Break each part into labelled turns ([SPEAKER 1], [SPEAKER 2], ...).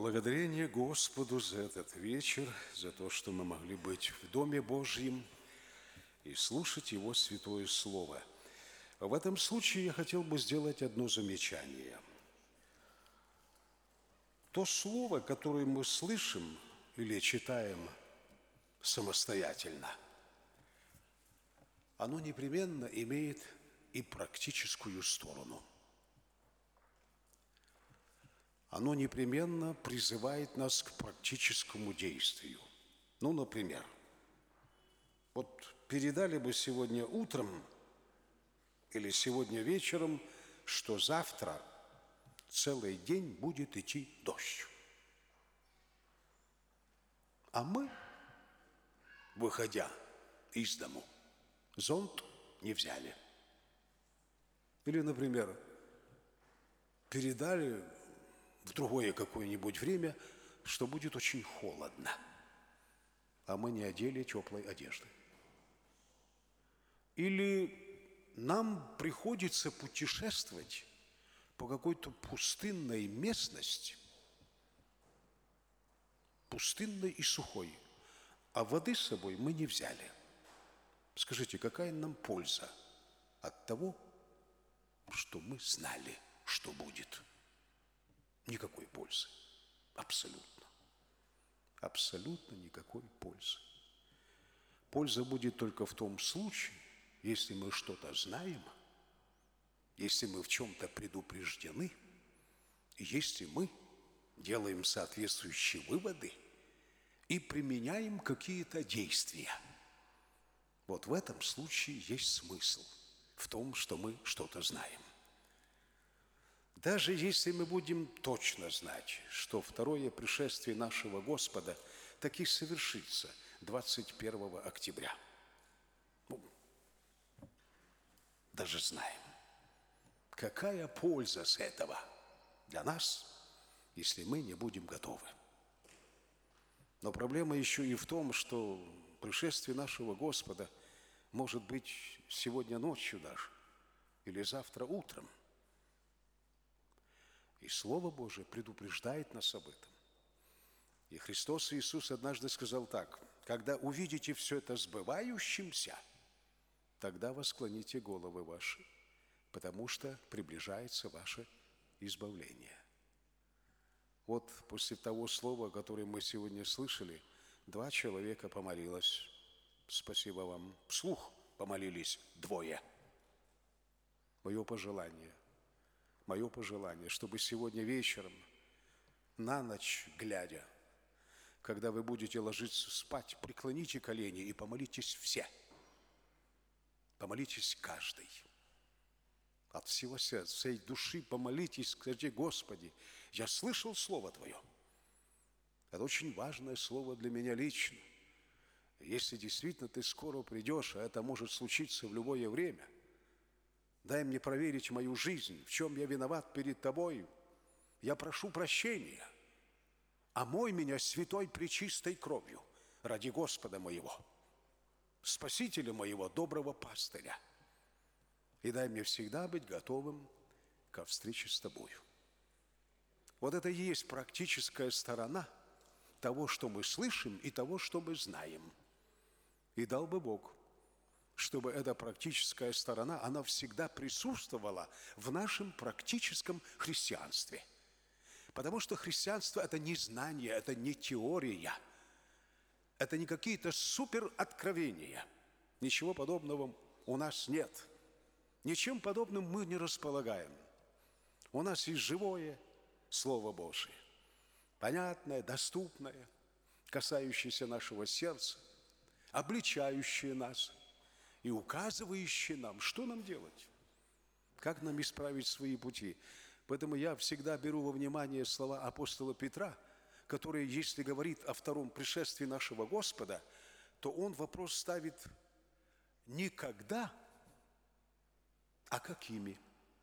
[SPEAKER 1] Благодарение Господу за этот вечер, за то, что мы могли быть в Доме Божьем и слушать Его Святое Слово. В этом случае я хотел бы сделать одно замечание. То слово, которое мы слышим или читаем самостоятельно, оно непременно имеет и практическую сторону. Оно непременно призывает нас к практическому действию. Ну, например, вот передали бы сегодня утром или сегодня вечером, что завтра целый день будет идти дождь. А мы, выходя из дому, зонт не взяли. Или, например, передали в другое какое-нибудь время, что будет очень холодно, а мы не одели теплой одежды. Или нам приходится путешествовать по какой-то пустынной местности, пустынной и сухой, а воды с собой мы не взяли. Скажите, какая нам польза от того, что мы знали, что будет? Никакой пользы. Абсолютно. Абсолютно никакой пользы. Польза будет только в том случае, если мы что-то знаем, если мы в чем-то предупреждены, и если мы делаем соответствующие выводы и применяем какие-то действия. Вот в этом случае есть смысл в том, что мы что-то знаем. Даже если мы будем точно знать, что второе пришествие нашего Господа таки совершится 21 октября. Даже знаем. Какая польза с этого для нас, если мы не будем готовы? Но проблема еще и в том, что пришествие нашего Господа может быть сегодня ночью даже, или завтра утром. И Слово Божие предупреждает нас об этом. И Христос Иисус однажды сказал так: когда увидите все это сбывающимся, тогда восклоните головы ваши, потому что приближается ваше избавление. Вот после того слова, которое мы сегодня слышали, 2 человека помолилось. Спасибо вам. Вслух помолились 2. Мое пожелание, чтобы сегодня вечером, на ночь глядя, когда вы будете ложиться спать, преклоните колени и помолитесь все. Помолитесь каждый. От всего сердца, всей души помолитесь, скажите: Господи, я слышал Слово Твое. Это очень важное слово для меня лично. Если действительно Ты скоро придешь, а это может случиться в любое время, дай мне проверить мою жизнь, в чем я виноват перед Тобою. Я прошу прощения. Омой меня святой пречистой кровью ради Господа моего, Спасителя моего, доброго пастыря. И дай мне всегда быть готовым ко встрече с Тобою. Вот это и есть практическая сторона того, что мы слышим, и того, что мы знаем. И дал бы Бог, чтобы эта практическая сторона, она всегда присутствовала в нашем практическом христианстве. Потому что христианство – это не знание, это не теория, это не какие-то супероткровения. Ничего подобного у нас нет. Ничем подобным мы не располагаем. У нас есть живое Слово Божие, понятное, доступное, касающееся нашего сердца, обличающее нас и указывающее нам, что нам делать, как нам исправить свои пути. Поэтому я всегда беру во внимание слова апостола Петра, который, если говорит о втором пришествии нашего Господа, то он вопрос ставит не когда, а какими.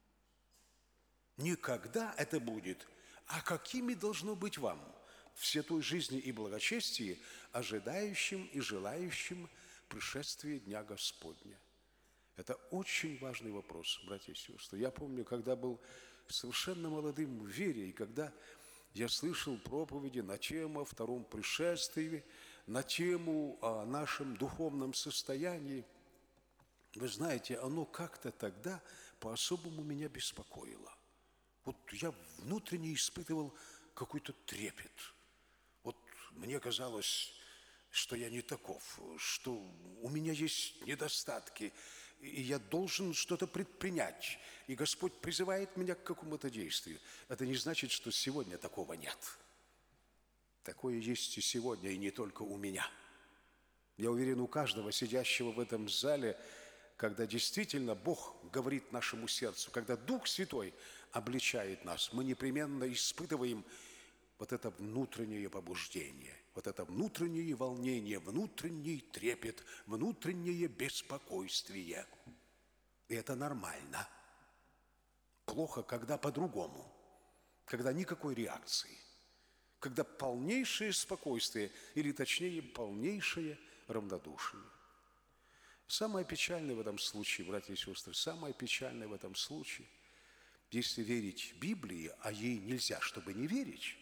[SPEAKER 1] Не когда это будет, а какими должно быть вам в святой жизни и благочестии, ожидающим и желающим пришествия Дня Господня. Это очень важный вопрос, братья и сестры. Я помню, когда был совершенно молодым в вере, и когда я слышал проповеди на тему о втором пришествии, на тему о нашем духовном состоянии. Вы знаете, оно как-то тогда по-особому меня беспокоило. Вот я внутренне испытывал какой-то трепет. Вот мне казалось, что я не таков, что у меня есть недостатки, и я должен что-то предпринять. И Господь призывает меня к какому-то действию. Это не значит, что сегодня такого нет. Такое есть и сегодня, и не только у меня. Я уверен, у каждого сидящего в этом зале, когда действительно Бог говорит нашему сердцу, когда Дух Святой обличает нас, мы непременно испытываем вот это внутреннее побуждение, вот это внутреннее волнение, внутренний трепет, внутреннее беспокойствие. И это нормально. Плохо, когда по-другому, когда никакой реакции, когда полнейшее спокойствие, или точнее полнейшее равнодушие. Самое печальное в этом случае, братья и сестры, самое печальное в этом случае, если верить Библии, а ей нельзя, чтобы не верить,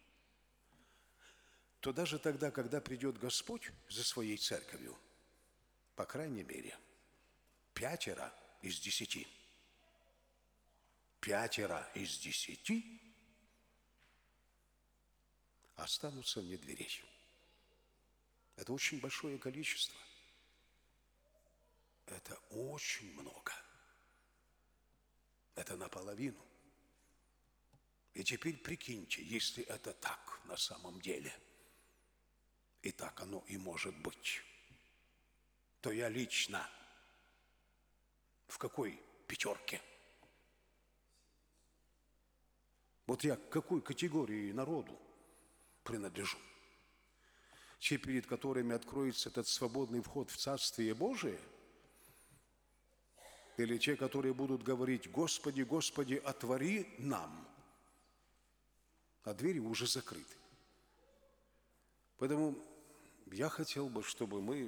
[SPEAKER 1] то даже тогда, когда придет Господь за своей церковью, по крайней мере, 5 из 10 останутся вне дверей. Это очень большое количество. Это очень много. Это наполовину. И теперь прикиньте, если это так на самом деле, и так оно и может быть, то я лично в какой 5? Вот я к какой категории народу принадлежу? Те, перед которыми откроется этот свободный вход в Царствие Божие, или те, которые будут говорить: «Господи, Господи, отвори нам», а двери уже закрыты. Поэтому я хотел бы, чтобы мы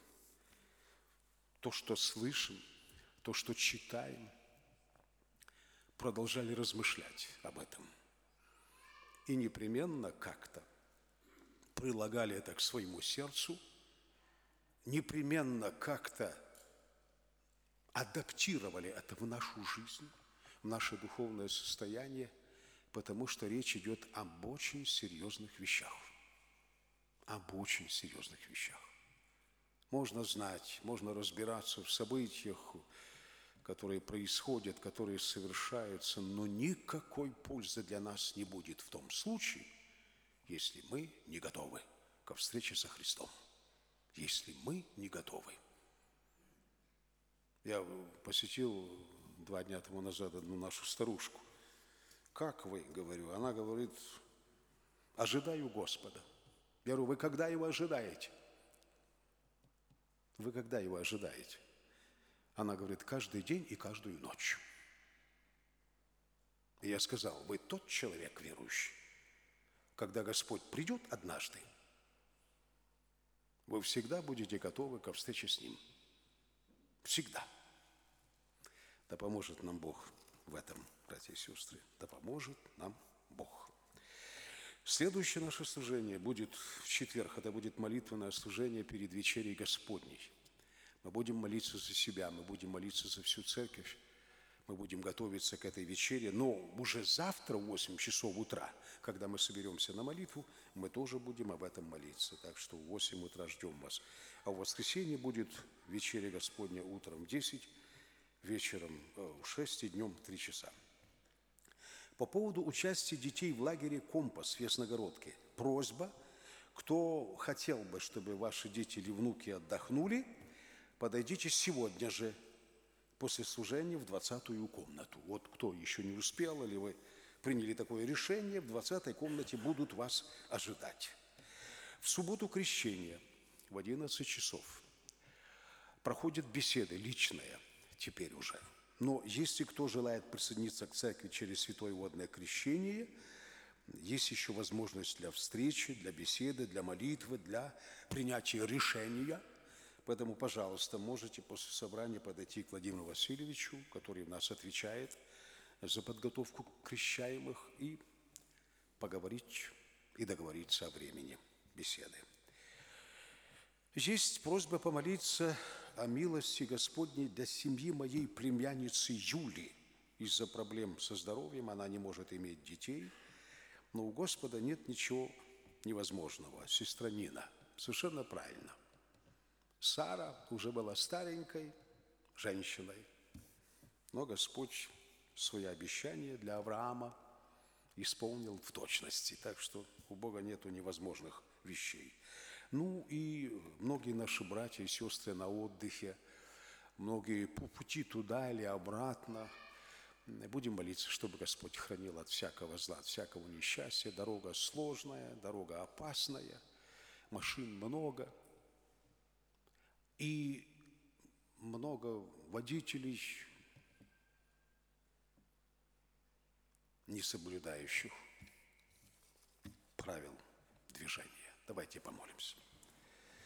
[SPEAKER 1] то, что слышим, то, что читаем, продолжали размышлять об этом. И непременно как-то прилагали это к своему сердцу, непременно как-то адаптировали это в нашу жизнь, в наше духовное состояние, потому что речь идет об очень серьезных вещах. Об очень серьезных вещах. Можно знать, можно разбираться в событиях, которые происходят, которые совершаются, но никакой пользы для нас не будет в том случае, если мы не готовы ко встрече со Христом. Если мы не готовы. Я посетил 2 дня тому назад одну нашу старушку. «Как вы?» – говорю. Она говорит: «Ожидаю Господа». Я говорю: «Вы когда его ожидаете?» «Вы когда его ожидаете?» Она говорит: «Каждый день и каждую ночь». И я сказал: «Вы тот человек верующий, когда Господь придет однажды, вы всегда будете готовы ко встрече с Ним. Всегда». Да поможет нам Бог в этом, братья и сестры. Да поможет нам Бог. Следующее наше служение будет в четверг. Это будет молитвенное служение перед вечерей Господней. Мы будем молиться за себя, мы будем молиться за всю церковь. Мы будем готовиться к этой вечере. Но уже завтра в 8 часов утра, когда мы соберемся на молитву, мы тоже будем об этом молиться. Так что в 8 утра ждем вас. А в воскресенье будет вечеря Господня утром в 10, вечером в 6 и днем в 3 часа. По поводу участия детей в лагере «Компас» в Ясногородке. Просьба: кто хотел бы, чтобы ваши дети или внуки отдохнули, подойдите сегодня же после служения в 20-ю комнату. Вот кто еще не успел, или вы приняли такое решение, в 20-й комнате будут вас ожидать. В субботу крещения в 11 часов проходят беседы личные теперь уже. Но если кто желает присоединиться к церкви через святое водное крещение, есть еще возможность для встречи, для беседы, для молитвы, для принятия решения. Поэтому, пожалуйста, можете после собрания подойти к Владимиру Васильевичу, который у нас отвечает за подготовку крещаемых, и поговорить и договориться о времени беседы. Есть просьба помолиться о милости Господней для семьи моей племянницы Юли. Из-за проблем со здоровьем она не может иметь детей, но у Господа нет ничего невозможного. Сестра Нина, совершенно правильно. Сара уже была старенькой женщиной, но Господь свои обещания для Авраама исполнил в точности, так что у Бога нету невозможных вещей. Ну и многие наши братья и сестры на отдыхе, многие по пути туда или обратно. Будем молиться, чтобы Господь хранил от всякого зла, от всякого несчастья. Дорога сложная, дорога опасная, машин много. И много водителей, не соблюдающих правил движения. Давайте помолимся.